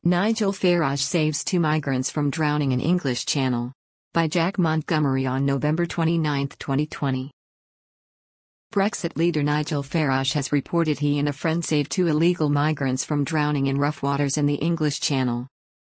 Nigel Farage saves two migrants from drowning in English Channel. By Jack Montgomery on November 29, 2020. Brexit leader Nigel Farage has reported he and a friend saved two illegal migrants from drowning in rough waters in the English Channel.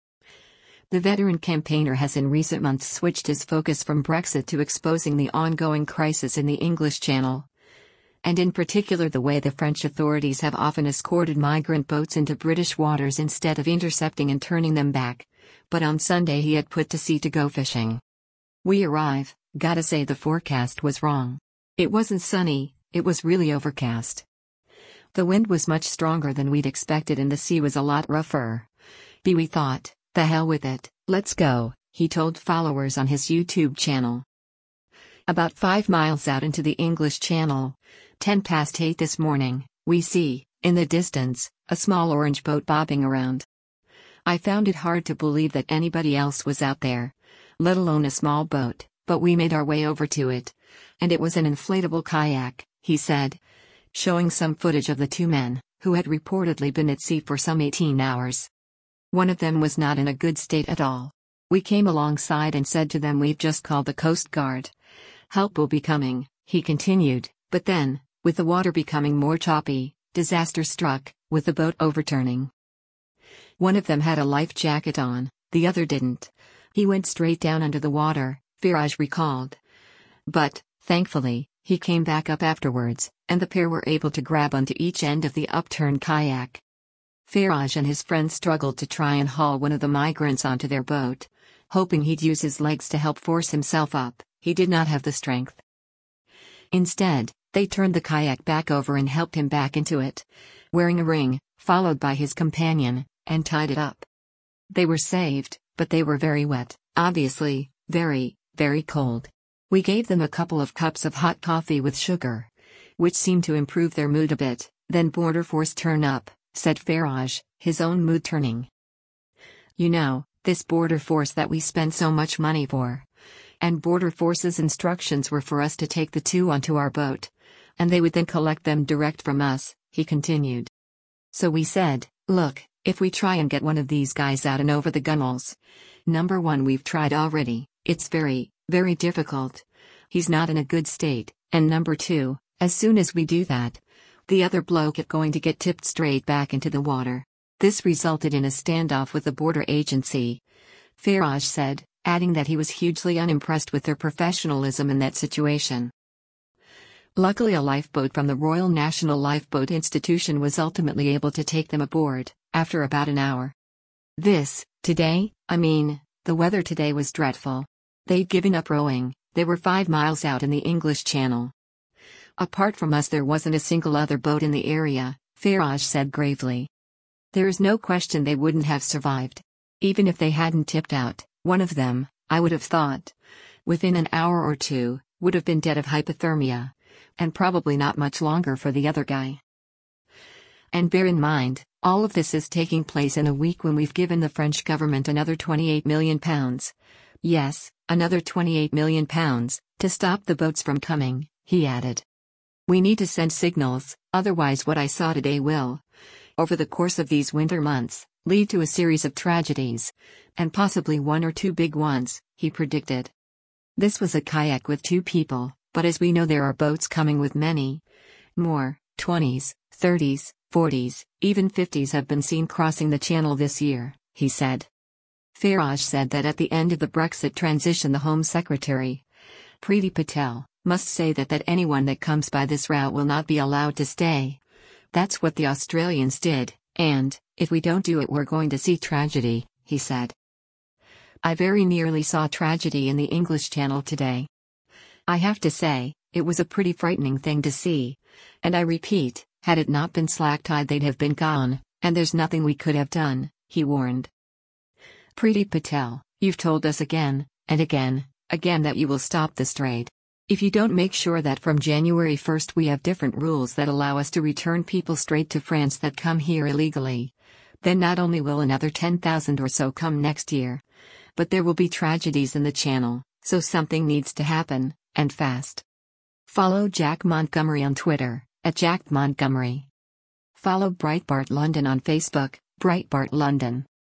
The veteran campaigner has in recent months switched his focus from Brexit to exposing the ongoing crisis in the English Channel, and in particular the way the French authorities have often escorted migrant boats into British waters instead of intercepting and turning them back. But on Sunday he had put to sea to go fishing. "We arrive, gotta say the forecast was wrong. It wasn't sunny, it was really overcast. The wind was much stronger than we'd expected and the sea was a lot rougher. We thought, the hell with it, let's go," he told followers on his YouTube channel. About 5 miles out into the English Channel, 8:10 this morning, we see, in the distance, a small orange boat bobbing around. I found it hard to believe that anybody else was out there, let alone a small boat, but we made our way over to it. And it was an inflatable kayak, he said, showing some footage of the two men, who had reportedly been at sea for some 18 hours. One of them was not in a good state at all. "We came alongside and said to them we've just called the Coast Guard. Help will be coming," he continued, but then, with the water becoming more choppy, disaster struck, with the boat overturning. One of them had a life jacket on, the other didn't. He went straight down under the water, Farage recalled. But, thankfully, he came back up afterwards, and the pair were able to grab onto each end of the upturned kayak. Farage and his friend struggled to try and haul one of the migrants onto their boat, hoping he'd use his legs to help force himself up. He did not have the strength. Instead, they turned the kayak back over and helped him back into it, wearing a ring, followed by his companion, and tied it up. They were saved, but they were very wet, obviously, very, very cold. "We gave them a couple of cups of hot coffee with sugar, which seemed to improve their mood a bit, then border force turn up," said Farage, his own mood turning. "You know, this border force that we spend so much money for. And border force's instructions were for us to take the two onto our boat, and they would then collect them direct from us," he continued. "So we said, look, if we try and get one of these guys out and over the gunnels, number one, we've tried already, it's very, very difficult. He's not in a good state, and number two, as soon as we do that, the other bloke is going to get tipped straight back into the water." This resulted in a standoff with the border agency, Farage said, adding that he was hugely unimpressed with their professionalism in that situation. Luckily, a lifeboat from the Royal National Lifeboat Institution was ultimately able to take them aboard, after about an hour. The weather today was dreadful. They'd given up rowing, they were 5 miles out in the English Channel. "Apart from us there wasn't a single other boat in the area," Farage said gravely. "There is no question they wouldn't have survived. Even if they hadn't tipped out, one of them, I would have thought, within an hour or two, would have been dead of hypothermia. And probably not much longer for the other guy. And bear in mind, all of this is taking place in a week when we've given the French government another £28 million. Yes, another £28 million, to stop the boats from coming," he added. "We need to send signals, otherwise what I saw today will, over the course of these winter months, lead to a series of tragedies, and possibly one or two big ones," he predicted. This was a kayak with two people, but as we know there are boats coming with many more. 20s, 30s, 40s, even 50s have been seen crossing the channel this year, he said. Farage said that at the end of the Brexit transition the Home Secretary, Priti Patel, must say that anyone that comes by this route will not be allowed to stay. "That's what the Australians did, and, if we don't do it we're going to see tragedy," he said. "I very nearly saw tragedy in the English Channel today. I have to say, it was a pretty frightening thing to see. And I repeat, had it not been slack tide they'd have been gone, and there's nothing we could have done," he warned. Priti Patel, "You've told us again, and again, that you will stop this trade. If you don't make sure that from January 1st we have different rules that allow us to return people straight to France that come here illegally, then not only will another 10,000 or so come next year, but there will be tragedies in the Channel, so something needs to happen. And fast." Follow Jack Montgomery on Twitter, @JackMontgomery. Follow Breitbart London on Facebook, Breitbart London.